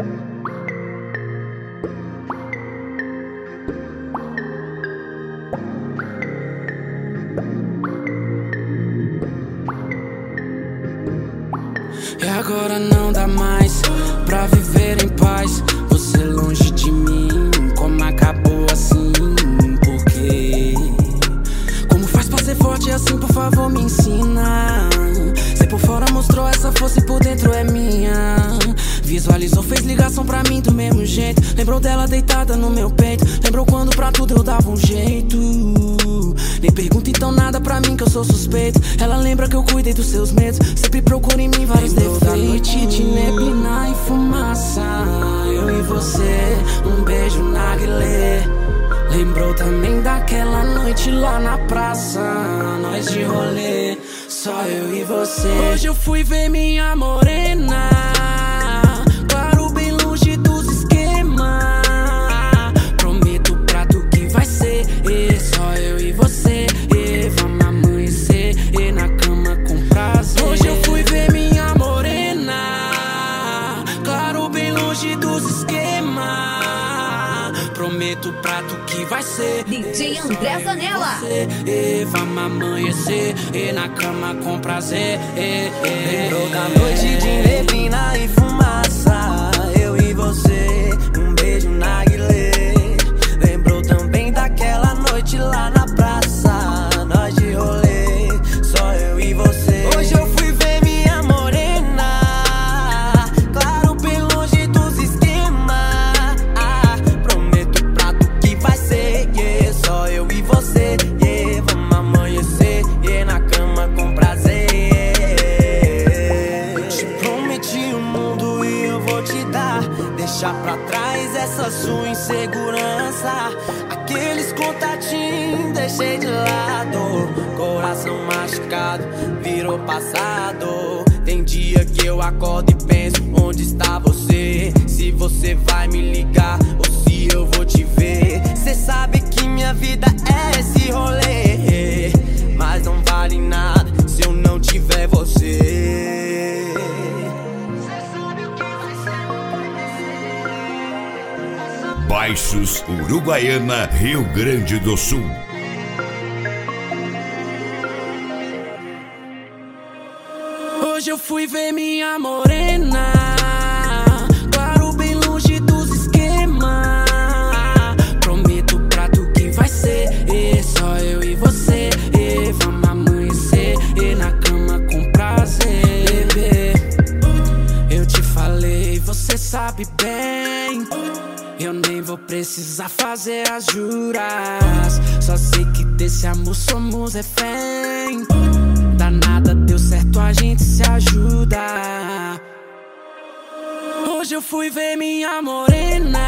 E agora não dá mais pra viver em paz, você longe de mim. Como acabou assim? Por quê? Como faz pra ser forte assim? Por favor me ensina. Cê por fora mostrou essa força e por dentro é minha. Visualizou, fez ligação pra mim do mesmo jeito. Lembrou dela deitada no meu peito. Lembrou quando pra tudo eu dava um jeito. Nem pergunta então nada pra mim que eu sou suspeito. Ela lembra que eu cuidei dos seus medos. Sempre procura em mim vários defeitos. Da noite de neblina e fumaça, eu e você, um beijo na guilê. Lembrou também daquela noite lá na praça, nós de rolê, só eu e você. Hoje eu fui ver minha morena, claro, bem longe dos esquemas. Prometo pra tu que vai ser só eu e você. Vamos amanhecer na cama com prazer. Hoje eu fui ver minha morena, claro, bem longe dos esquemas. Prometo pra tu que vai ser DJ André Zanella. Vamos amanhecer na cama com prazer. Lembrou da noite de neblina e fumaça, eu e você, um beijo na guilê. Lembrou também daquela noite lá na praça, nós de rolê, só eu e você. Hoje eu fui ver minha morena, claro, bem longe dos esquemas. Prometo pra tu que vai ser só eu e você. Vamos amanhecer na cama com prazer. Te prometi o mundo e eu vou te dar. Deixar pra trás essa sua insegurança. Aqueles contatinhos deixei de lado. Coração machucado virou passado. Tem dia que eu acordo e penso, onde está você? Se você vai me ligar ou se eu vou te ver. Cê sabe que minha vida é esse rolê, mas não vale nada se eu não tiver você. Baixos, Uruguaiana, Rio Grande do Sul. Hoje eu fui ver minha morena, claro, bem longe dos esquemas. Prometo pra tu que vai ser só eu e você. Vamos amanhecer na cama com prazer. Bebê, eu te falei, você sabe bem. Eu nem vou precisar fazer as juras. Só sei que desse amor somos refém. Danada, deu certo, a gente se ajuda. Hoje eu fui ver minha morena,